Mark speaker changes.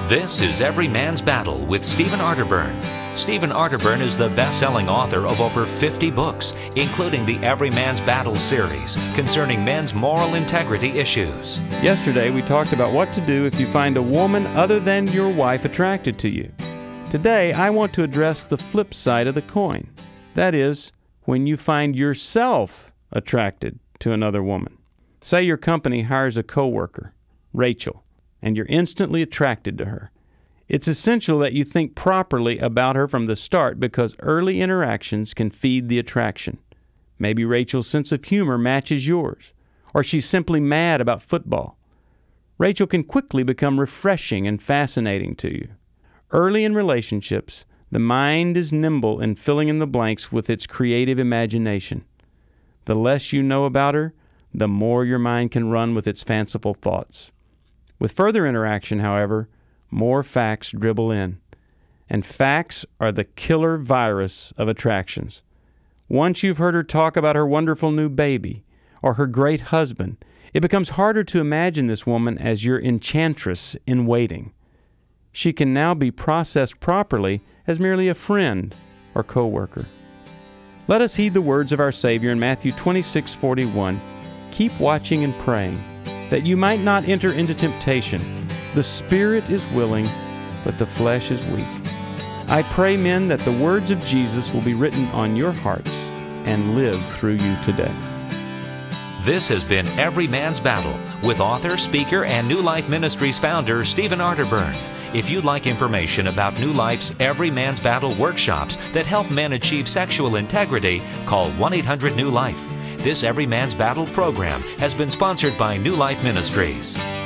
Speaker 1: This is Every Man's Battle with Stephen Arterburn. Stephen Arterburn is the best-selling author of over 50 books, including the Every Man's Battle series concerning men's moral integrity issues.
Speaker 2: Yesterday, we talked about what to do if you find a woman other than your wife attracted to you. Today, I want to address the flip side of the coin. That is, when you find yourself attracted to another woman. Say your company hires a coworker, Rachel, and you're instantly attracted to her. It's essential that you think properly about her from the start because early interactions can feed the attraction. Maybe Rachel's sense of humor matches yours, or she's simply mad about football. Rachel can quickly become refreshing and fascinating to you. Early in relationships, the mind is nimble in filling in the blanks with its creative imagination. The less you know about her, the more your mind can run with its fanciful thoughts. With further interaction, however, more facts dribble in. And facts are the killer virus of attractions. Once you've heard her talk about her wonderful new baby or her great husband, it becomes harder to imagine this woman as your enchantress in waiting. She can now be processed properly as merely a friend or coworker. Let us heed the words of our Savior in Matthew 26:41. Keep watching and praying, that you might not enter into temptation. The spirit is willing, but the flesh is weak. I pray, men, that the words of Jesus will be written on your hearts and live through you today.
Speaker 1: This has been Every Man's Battle with author, speaker, and New Life Ministries founder Stephen Arterburn. If you'd like information about New Life's Every Man's Battle workshops that help men achieve sexual integrity, call 1-800-NEW-LIFE. This Every Man's Battle program has been sponsored by New Life Ministries.